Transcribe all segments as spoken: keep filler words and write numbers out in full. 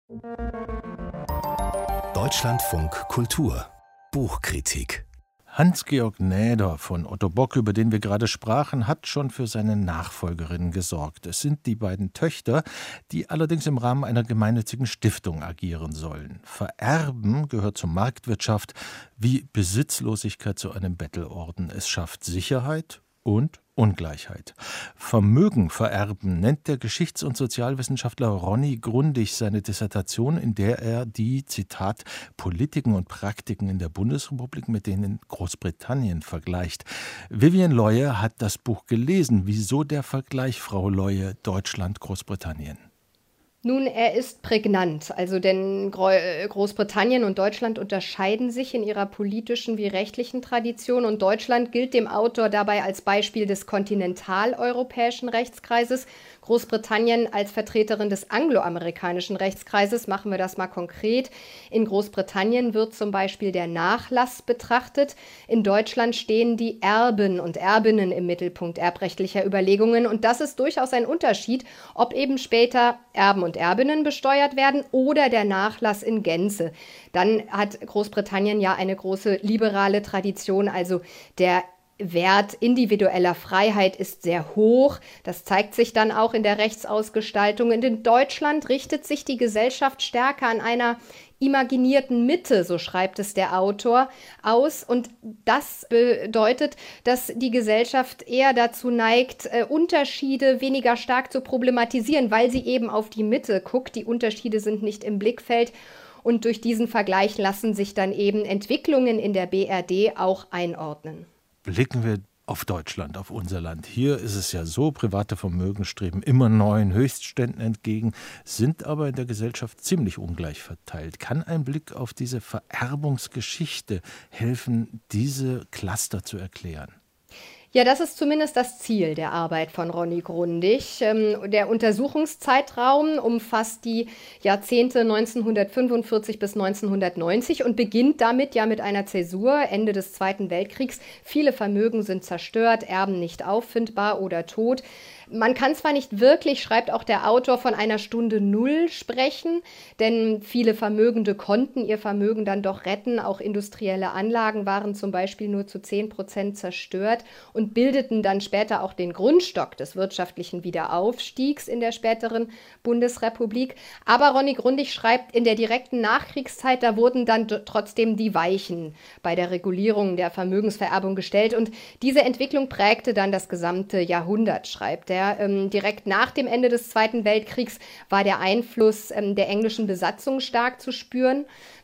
Deutschlandfunk Kultur Buchkritik. Hans-Georg Näder von Otto Bock, über den wir gerade sprachen, hat schon für seine Nachfolgerinnen gesorgt. Es sind die beiden Töchter, die allerdings im Rahmen einer gemeinnützigen Stiftung agieren sollen. Vererben gehört zur Marktwirtschaft wie Besitzlosigkeit zu einem Bettelorden. Es schafft Sicherheit und Ungleichheit. Vermögen vererben nennt der Geschichts- und Sozialwissenschaftler Ronny Grundig seine Dissertation, in der er die, Zitat, Politiken und Praktiken in der Bundesrepublik mit denen in Großbritannien vergleicht. Vivian Leue hat das Buch gelesen. Wieso der Vergleich, Frau Leue, Deutschland-Großbritannien? Nun, er ist prägnant, also denn Großbritannien und Deutschland unterscheiden sich in ihrer politischen wie rechtlichen Tradition und Deutschland gilt dem Autor dabei als Beispiel des kontinentaleuropäischen Rechtskreises, Großbritannien als Vertreterin des angloamerikanischen Rechtskreises. Machen wir das mal konkret. In Großbritannien wird zum Beispiel der Nachlass betrachtet. In Deutschland stehen die Erben und Erbinnen im Mittelpunkt erbrechtlicher Überlegungen. Und das ist durchaus ein Unterschied, ob eben später Erben und Erbinnen besteuert werden oder der Nachlass in Gänze. Dann hat Großbritannien ja eine große liberale Tradition, also der Wert individueller Freiheit ist sehr hoch. Das zeigt sich dann auch in der Rechtsausgestaltung. Und in Deutschland richtet sich die Gesellschaft stärker an einer imaginierten Mitte, so schreibt es der Autor, aus. Und das bedeutet, dass die Gesellschaft eher dazu neigt, Unterschiede weniger stark zu problematisieren, weil sie eben auf die Mitte guckt. Die Unterschiede sind nicht im Blickfeld. Und durch diesen Vergleich lassen sich dann eben Entwicklungen in der B R D auch einordnen. Blicken wir auf Deutschland, auf unser Land. Hier ist es ja so, private Vermögen streben immer neuen Höchstständen entgegen, sind aber in der Gesellschaft ziemlich ungleich verteilt. Kann ein Blick auf diese Vererbungsgeschichte helfen, diese Cluster zu erklären? Ja, das ist zumindest das Ziel der Arbeit von Ronny Grundig. Der Untersuchungszeitraum umfasst die Jahrzehnte neunzehnhundertfünfundvierzig bis neunzehnhundertneunzig und beginnt damit ja mit einer Zäsur, Ende des Zweiten Weltkriegs. Viele Vermögen sind zerstört, Erben nicht auffindbar oder tot. Man kann zwar nicht wirklich, schreibt auch der Autor, von einer Stunde Null sprechen, denn viele Vermögende konnten ihr Vermögen dann doch retten. Auch industrielle Anlagen waren zum Beispiel nur zu zehn Prozent zerstört und bildeten dann später auch den Grundstock des wirtschaftlichen Wiederaufstiegs in der späteren Bundesrepublik. Aber Ronny Grundig schreibt, in der direkten Nachkriegszeit, da wurden dann d- trotzdem die Weichen bei der Regulierung der Vermögensvererbung gestellt. Und diese Entwicklung prägte dann das gesamte Jahrhundert, schreibt er. Ähm, direkt nach dem Ende des Zweiten Weltkriegs war der Einfluss ähm, der englischen Besatzung stark zu spüren.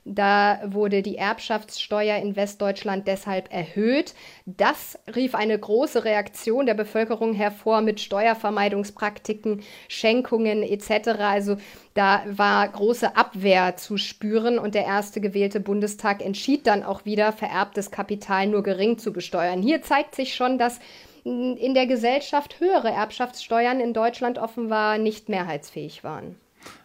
Da wurde die Erbschaftssteuer in Westdeutschland deshalb erhöht. Das rief eine große Reaktion der Bevölkerung hervor mit Steuervermeidungspraktiken, Schenkungen et cetera. Also da war große Abwehr zu spüren und der erste gewählte Bundestag entschied dann auch wieder, vererbtes Kapital nur gering zu besteuern. Hier zeigt sich schon, dass in der Gesellschaft höhere Erbschaftssteuern in Deutschland offenbar nicht mehrheitsfähig waren.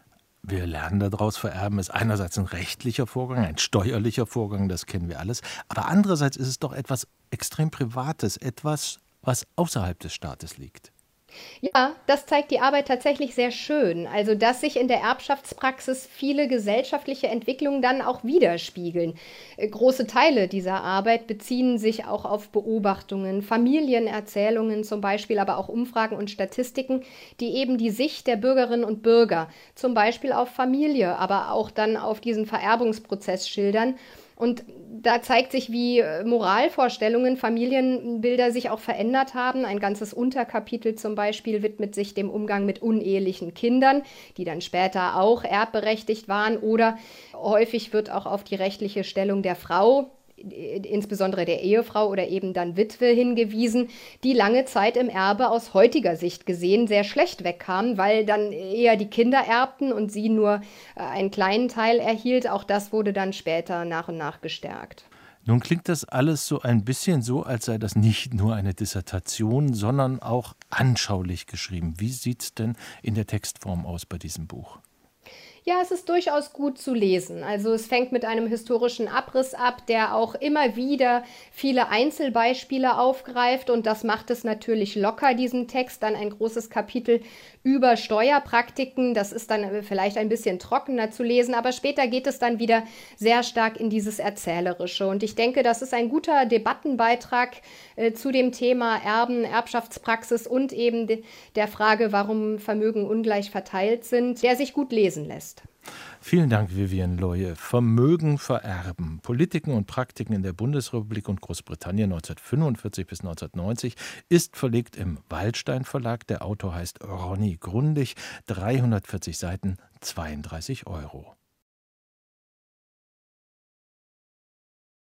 Wir lernen daraus, Vererben ist einerseits ein rechtlicher Vorgang, ein steuerlicher Vorgang, das kennen wir alles. Aber andererseits ist es doch etwas extrem Privates, etwas, was außerhalb des Staates liegt. Ja, das zeigt die Arbeit tatsächlich sehr schön. Also, dass sich in der Erbschaftspraxis viele gesellschaftliche Entwicklungen dann auch widerspiegeln. Äh, Große Teile dieser Arbeit beziehen sich auch auf Beobachtungen, Familienerzählungen zum Beispiel, aber auch Umfragen und Statistiken, die eben die Sicht der Bürgerinnen und Bürger, zum Beispiel auf Familie, aber auch dann auf diesen Vererbungsprozess schildern. Und da zeigt sich, wie Moralvorstellungen, Familienbilder sich auch verändert haben. Ein ganzes Unterkapitel zum Beispiel widmet sich dem Umgang mit unehelichen Kindern, die dann später auch erbberechtigt waren. Oder häufig wird auch auf die rechtliche Stellung der Frau, insbesondere der Ehefrau oder eben dann Witwe, hingewiesen, die lange Zeit im Erbe aus heutiger Sicht gesehen sehr schlecht wegkam, weil dann eher die Kinder erbten und sie nur einen kleinen Teil erhielt. Auch das wurde dann später nach und nach gestärkt. Nun klingt das alles so ein bisschen so, als sei das nicht nur eine Dissertation, sondern auch anschaulich geschrieben. Wie sieht es denn in der Textform aus bei diesem Buch? Ja, es ist durchaus gut zu lesen. Also es fängt mit einem historischen Abriss ab, der auch immer wieder viele Einzelbeispiele aufgreift und das macht es natürlich locker, diesen Text. Dann ein großes Kapitel über Steuerpraktiken. Das ist dann vielleicht ein bisschen trockener zu lesen, aber später geht es dann wieder sehr stark in dieses Erzählerische. Und ich denke, das ist ein guter Debattenbeitrag äh, zu dem Thema Erben, Erbschaftspraxis und eben de- der Frage, warum Vermögen ungleich verteilt sind, der sich gut lesen lässt. Vielen Dank, Vivian Loye. Vermögen vererben. Politiken und Praktiken in der Bundesrepublik und Großbritannien neunzehnhundertfünfundvierzig bis neunzehnhundertneunzig ist verlegt im Waldstein Verlag. Der Autor heißt Ronny Grundig. dreihundertvierzig Seiten, zweiunddreißig Euro.